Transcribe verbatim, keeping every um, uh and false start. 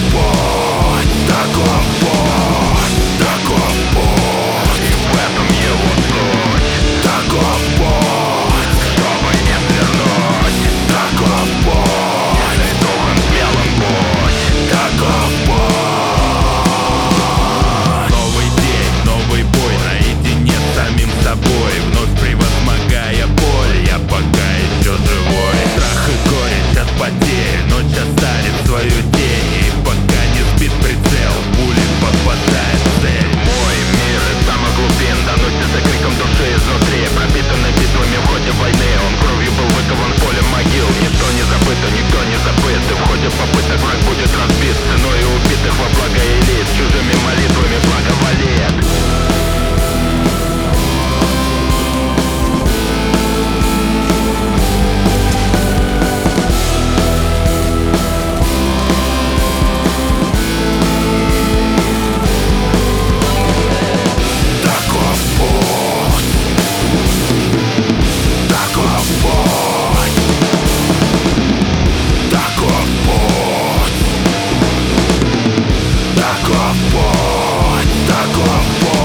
путь, таков путь, таков путь, и в этом его суть. Таков путь, чтобы не свернуть. Таков путь, если духом смелым будь. Таков путь. Новый день, новый бой, наедине с самим собой, вновь превозмогая боль. Я пока еще живой. Страх и горечь от потерь, ночь оставит свою тень, и пока не сбит прицел, пули попадает в цель. Мой мир из самых глубин доносится криком души изнутри, пропитанный битвами в ходе войны. Он кровью был выкован полем могил. Ничто не забыто, никто не забыт, и в ходе попыток враг будет разбит ценой убитых во благо элит. Чужими молитвами благоволит. Таков путь, таков путь, таков путь, таков путь, таков путь.